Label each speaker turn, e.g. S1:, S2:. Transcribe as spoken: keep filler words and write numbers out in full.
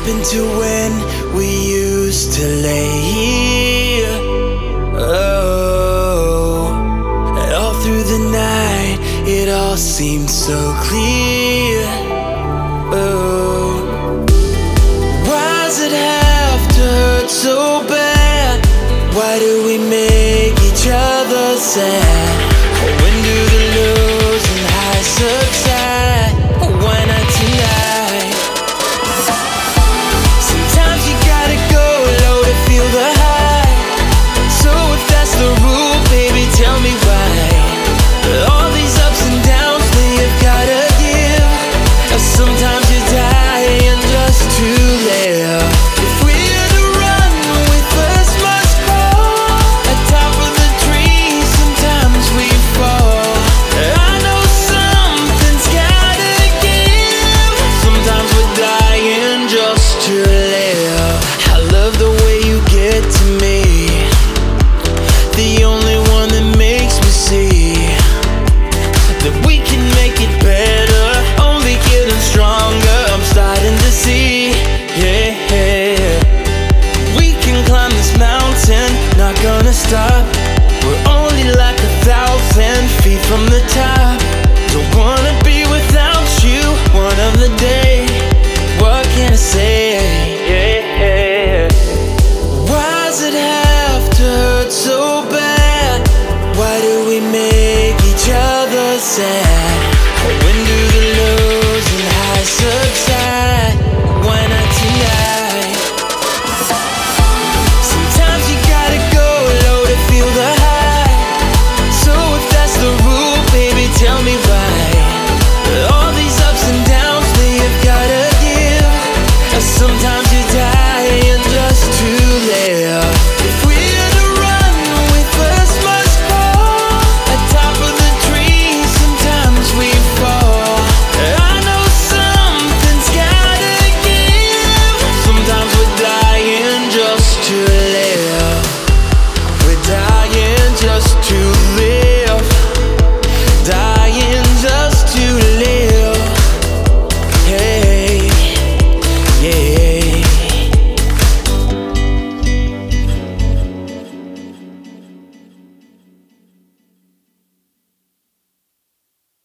S1: happened to when we used to lay here? Oh, and all through the night it all seemed so clear. Oh, why does it have to hurt so bad? Why do we make each other sad?